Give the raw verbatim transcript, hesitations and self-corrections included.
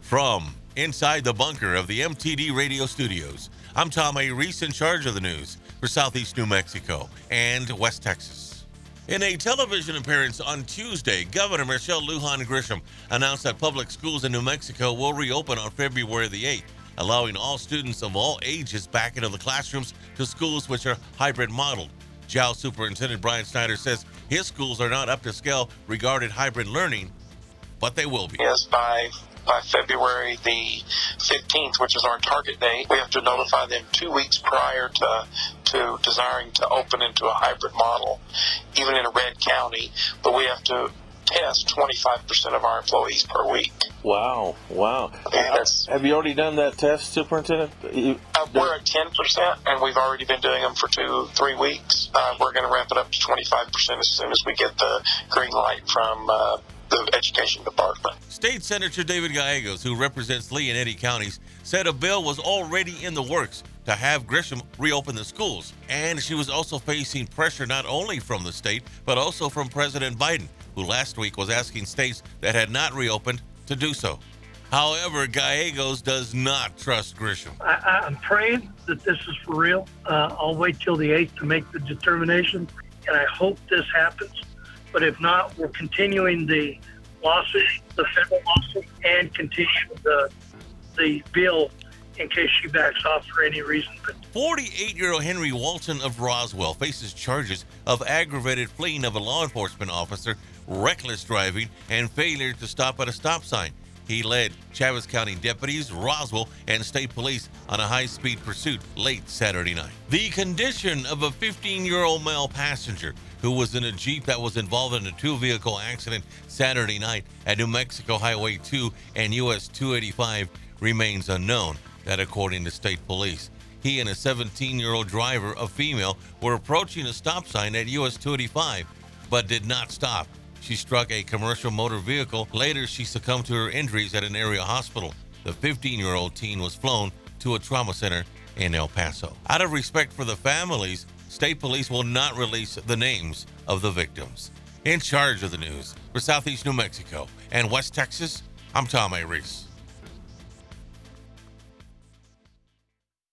From inside the bunker of the M T D radio studios, I'm Tom A. Reese, in charge of the news for Southeast New Mexico and West Texas. In a television appearance on Tuesday, Governor Michelle Lujan Grisham announced that public schools in New Mexico will reopen on February the eighth, allowing all students of all ages back into the classrooms to schools which are hybrid modeled. J A L Superintendent Brian Snyder says his schools are not up to scale regarding hybrid learning, but they will be. Yes, by by February the fifteenth, which is our target date, we have to notify them two weeks prior to to desiring to open into a hybrid model, even in a red county. But we have to test twenty-five percent of our employees per week. Wow, wow. And Have you already done that test, Superintendent? You, uh, we're at ten percent, and we've already been doing them for two, three weeks. Uh, we're going to ramp it up to twenty-five percent as soon as we get the green light from uh, the Education Department. State Senator David Gallegos, who represents Lee and Eddy counties, said a bill was already in the works to have Grisham reopen the schools. And she was also facing pressure not only from the state, but also from President Biden, who last week was asking states that had not reopened to do so. However, Gallegos does not trust Grisham. I, I'm praying that this is for real. Uh, I'll wait till the eighth to make the determination, and I hope this happens. But if not, we're continuing the lawsuit, the federal lawsuit, and continue the the bill in case she backs off for any reason. forty-eight-year-old Henry Walton of Roswell faces charges of aggravated fleeing of a law enforcement officer, reckless driving, and failure to stop at a stop sign. He led Chaves County deputies, Roswell, and state police on a high-speed pursuit late Saturday night. The condition of a fifteen-year-old male passenger who was in a Jeep that was involved in a two-vehicle accident Saturday night at New Mexico Highway two and U S two eighty-five remains unknown, that according to state police. He and a seventeen-year-old driver, a female, were approaching a stop sign at U S two eighty-five, but did not stop. She struck a commercial motor vehicle. Later, she succumbed to her injuries at an area hospital. The fifteen-year-old teen was flown to a trauma center in El Paso. Out of respect for the families, state police will not release the names of the victims. In charge of the news for Southeast New Mexico and West Texas, I'm Tom A. Reese.